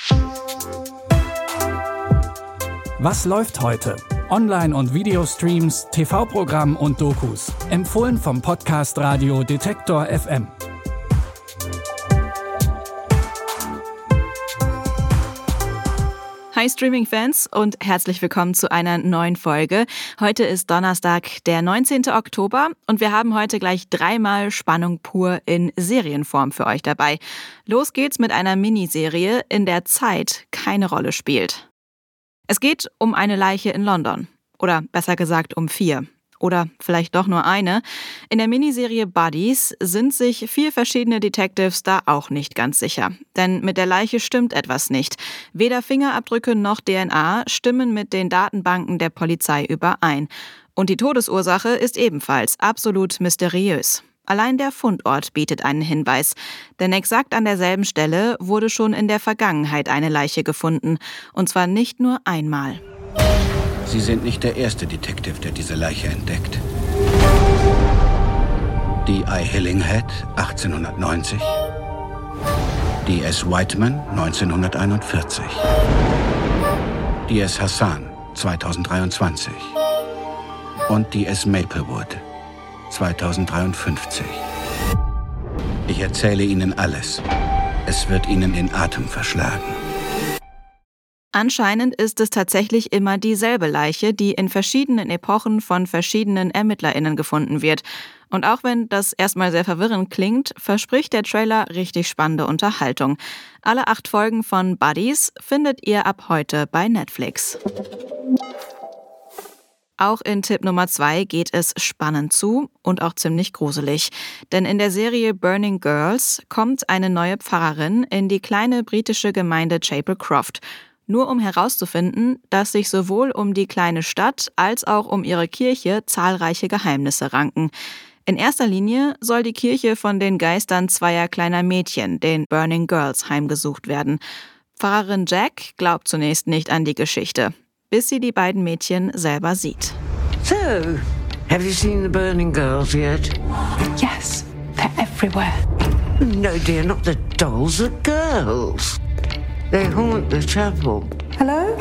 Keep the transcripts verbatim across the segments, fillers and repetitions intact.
Was läuft heute? Online- und Videostreams, T V-Programm und Dokus. Empfohlen vom Podcast Radio Detektor F M. Hi Streaming-Fans und herzlich willkommen zu einer neuen Folge. Heute ist Donnerstag, der neunzehnten Oktober und wir haben heute gleich dreimal Spannung pur in Serienform für euch dabei. Los geht's mit einer Miniserie, in der Zeit keine Rolle spielt. Es geht um eine Leiche in London. Oder besser gesagt um vier. Oder vielleicht doch nur eine. In der Miniserie Buddies sind sich vier verschiedene Detectives da auch nicht ganz sicher. Denn mit der Leiche stimmt etwas nicht. Weder Fingerabdrücke noch D N A stimmen mit den Datenbanken der Polizei überein. Und die Todesursache ist ebenfalls absolut mysteriös. Allein der Fundort bietet einen Hinweis. Denn exakt an derselben Stelle wurde schon in der Vergangenheit eine Leiche gefunden. Und zwar nicht nur einmal. Sie sind nicht der erste Detective, der diese Leiche entdeckt. D I Hillinghead, achtzehnhundertneunzig. D S Whiteman, neunzehnhunderteinundvierzig. D S Hassan, zweitausenddreiundzwanzig. Und D S Maplewood, zweitausenddreiundfünfzig. Ich erzähle Ihnen alles. Es wird Ihnen den Atem verschlagen. Anscheinend ist es tatsächlich immer dieselbe Leiche, die in verschiedenen Epochen von verschiedenen ErmittlerInnen gefunden wird. Und auch wenn das erstmal sehr verwirrend klingt, verspricht der Trailer richtig spannende Unterhaltung. Alle acht Folgen von Buddies findet ihr ab heute bei Netflix. Auch in Tipp Nummer zwei geht es spannend zu und auch ziemlich gruselig. Denn in der Serie Burning Girls kommt eine neue Pfarrerin in die kleine britische Gemeinde Chapel Croft. Nur um herauszufinden, dass sich sowohl um die kleine Stadt als auch um ihre Kirche zahlreiche Geheimnisse ranken. In erster Linie soll die Kirche von den Geistern zweier kleiner Mädchen, den Burning Girls, heimgesucht werden. Pfarrerin Jack glaubt zunächst nicht an die Geschichte, bis sie die beiden Mädchen selber sieht. So, have you seen the Burning Girls yet? Yes, they're everywhere. No, dear, not the dolls, the girls. They haunt the chapel. Hello?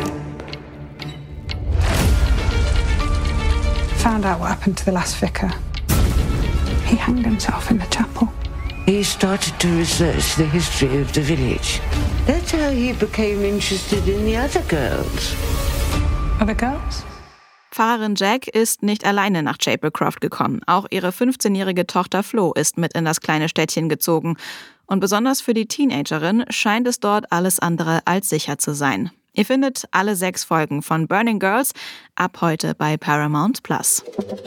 Found out what happened to the last vicar. He hanged himself in the chapel. He started to research the history of the village. That's how he became interested in the other girls. Other girls? Pfarrerin Jack ist nicht alleine nach Chapel Croft gekommen. Auch ihre fünfzehnjährige Tochter Flo ist mit in das kleine Städtchen gezogen. Und besonders für die Teenagerin scheint es dort alles andere als sicher zu sein. Ihr findet alle sechs Folgen von Burning Girls ab heute bei Paramount Plus.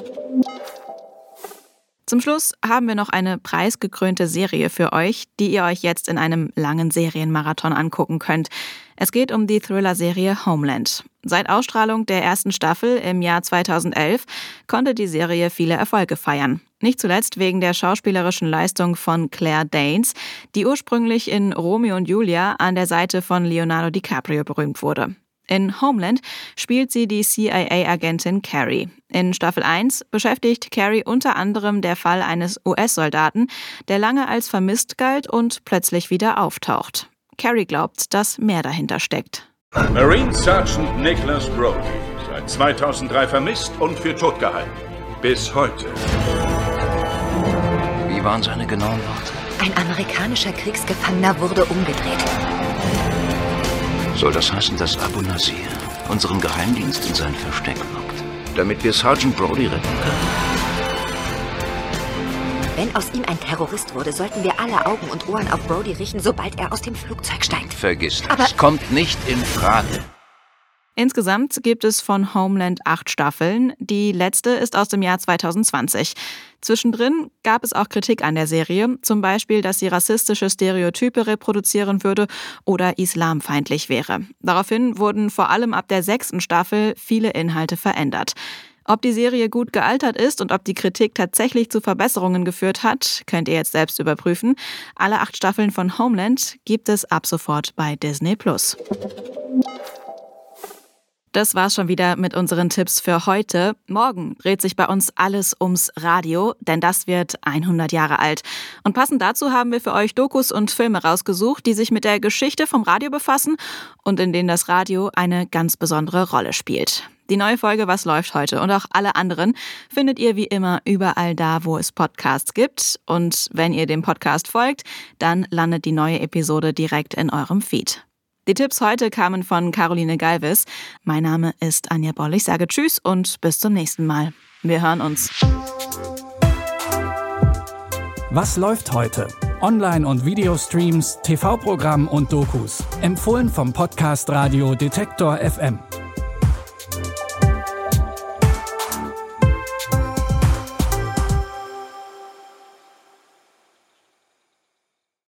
Zum Schluss haben wir noch eine preisgekrönte Serie für euch, die ihr euch jetzt in einem langen Serienmarathon angucken könnt. Es geht um die Thriller-Serie Homeland. Seit Ausstrahlung der ersten Staffel im Jahr zweitausendelf konnte die Serie viele Erfolge feiern. Nicht zuletzt wegen der schauspielerischen Leistung von Claire Danes, die ursprünglich in Romeo und Julia an der Seite von Leonardo DiCaprio berühmt wurde. In Homeland spielt sie die C I A-Agentin Carrie. In Staffel eins beschäftigt Carrie unter anderem der Fall eines U S-Soldaten, der lange als vermisst galt und plötzlich wieder auftaucht. Carrie glaubt, dass mehr dahinter steckt. Marine Sergeant Nicholas Brody, seit zweitausenddrei vermisst und für tot gehalten. Bis heute. Wie waren seine genauen Worte? Ein amerikanischer Kriegsgefangener wurde umgedreht. Soll das heißen, dass Abu Nasir unseren Geheimdienst in sein Versteck lockt, damit wir Sergeant Brody retten können? Wenn aus ihm ein Terrorist wurde, sollten wir alle Augen und Ohren auf Brody richten, sobald er aus dem Flugzeug steigt. Vergiss das. Aber Kommt nicht in Frage. Insgesamt gibt es von Homeland acht Staffeln. Die letzte ist aus dem Jahr zweitausendzwanzig. Zwischendrin gab es auch Kritik an der Serie, zum Beispiel, dass sie rassistische Stereotype reproduzieren würde oder islamfeindlich wäre. Daraufhin wurden vor allem ab der sechsten Staffel viele Inhalte verändert. Ob die Serie gut gealtert ist und ob die Kritik tatsächlich zu Verbesserungen geführt hat, könnt ihr jetzt selbst überprüfen. Alle acht Staffeln von Homeland gibt es ab sofort bei Disney Plus. Das war's schon wieder mit unseren Tipps für heute. Morgen dreht sich bei uns alles ums Radio, denn das wird hundert Jahre alt. Und passend dazu haben wir für euch Dokus und Filme rausgesucht, die sich mit der Geschichte vom Radio befassen und in denen das Radio eine ganz besondere Rolle spielt. Die neue Folge Was läuft heute und auch alle anderen findet ihr wie immer überall da, wo es Podcasts gibt. Und wenn ihr dem Podcast folgt, dann landet die neue Episode direkt in eurem Feed. Die Tipps heute kamen von Caroline Galvis. Mein Name ist Anja Boll. Ich sage Tschüss und bis zum nächsten Mal. Wir hören uns. Was läuft heute? Online- und Videostreams, T V-Programm und Dokus. Empfohlen vom Podcast Radio Detektor F M.